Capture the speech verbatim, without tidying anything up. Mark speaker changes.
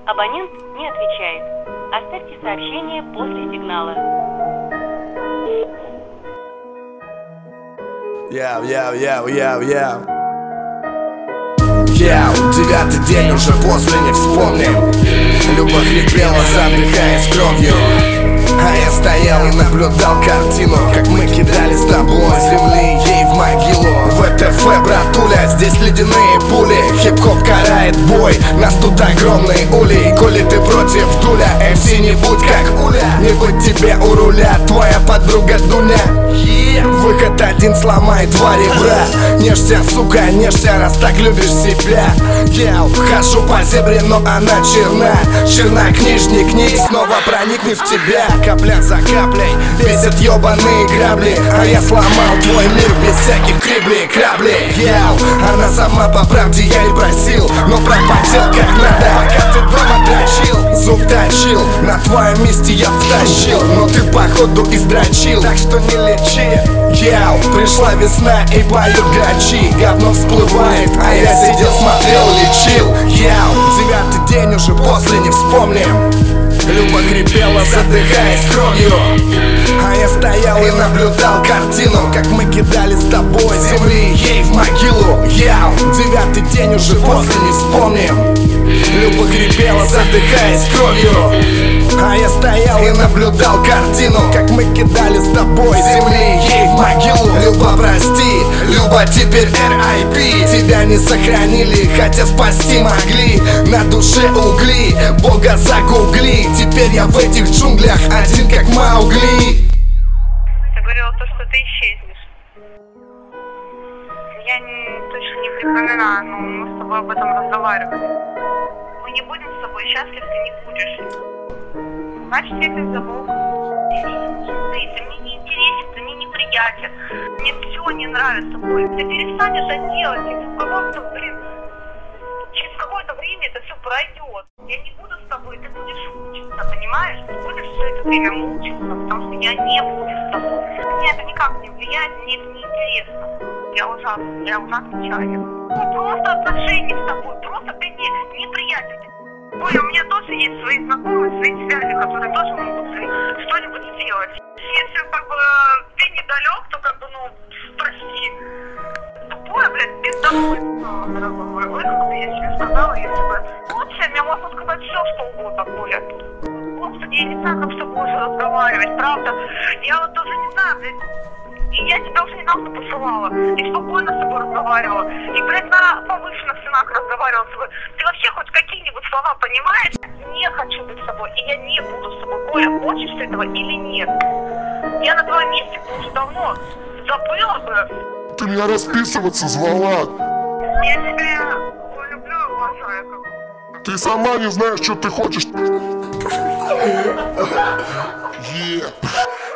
Speaker 1: Абонент не отвечает. Оставьте сообщение после сигнала.
Speaker 2: Яу, яу, яу, яу, яу. Яу, девятый день уже после не вспомним. Люба хрипела, задыхаясь кровью. А я стоял и наблюдал картину, как мы кидали с тобой земли ей в могилу. ВТФ, братуля, здесь ледяные пули. Хип-хоп карает бой, нас тут огромный улей. Коли ты против Дуля, эм си не будь как Уля. Не быть тебе у руля, твоя подруга Дуня. yeah. Выход один, сломай два ребра. Нежься, сука, нежься, раз так любишь себя. Я хожу по зебре, но она черна. Чернокнижник, не снова проникнет в тебя. Капля за каплей бесят ёбаные грабли. А я сломал твой мир без всяких криблей, краблей. Яу, она сама по правде, я и просил, но пропотел как надо, пока ты дома дрочил. Зуб точил, на твоем месте я втащил, но ты походу издрочил, так что не лечи. Яу, пришла весна и поют грачи. Говно всплывает, а я сидел, смотрел, лечил. Яу, девятый день уже после не вспомним. Люба хрипела, задыхаясь кровью. А я стоял и наблюдал картину, как мы кидали с тобой земли ей в могилу. Яу, девятый день уже после не вспомним. Люба хрипела, задыхаясь кровью. А я стоял и наблюдал картину, как мы кидали с тобой земли ей в могилу. Люба, прости, Люба, теперь эр ай пи. Тебя не сохранили, хотя спасти могли. На душе угли, Бога загугли. Теперь я в этих джунглях один как Маугли.
Speaker 3: Ты говорила то, что ты исчезнешь. Я не, точно не припоминаю, но мы с тобой об этом разговаривали. Мы не будем с тобой, счастлив ты не будешь. Значит, я тебя забыл. Ты, ты мне не интересен, ты мне неприятен. Мне все не нравится тобой. Ты перестанешь это делать, и в каком-то, блин, через какое-то время это все пройдет. Я не буду с тобой, ты будешь мучиться, понимаешь? Ты будешь все это время мучиться, потому что я не буду с тобой. Мне это никак не влияет, мне это не интересно. Я ужасно, я ужасно человек. Ну, просто отношения с тобой, просто ты мне неприятен. Ой, у меня тоже есть свои знакомые, свои связи, которые тоже могут что-нибудь сделать. Если как бы ты недалек, то как бы, ну, прости. Тупое, блядь, пиздовой. Дорогой мой, ой, как бы я тебе сказала, если бы... Лучше мне можно сказать все, что угодно, Коля. Господи, я не знаю, как с тобой уже разговаривать, правда. Я вот тоже не знаю, блядь. И я тебя уже недавно посылала, и спокойно с тобой разговаривала, и, блядь, на повышенных ценах разговаривала с тобой. Ты вообще хоть какие-нибудь слова понимаешь? Не хочу быть с тобой, и я не буду с тобой. Коля, хочешь ты этого или нет? Я на твоем месте бы уже давно забыла бы.
Speaker 4: Ты меня расписываться звала.
Speaker 3: Я тебя люблю и уважаю.
Speaker 4: Ты сама не знаешь, что ты хочешь. Yeah.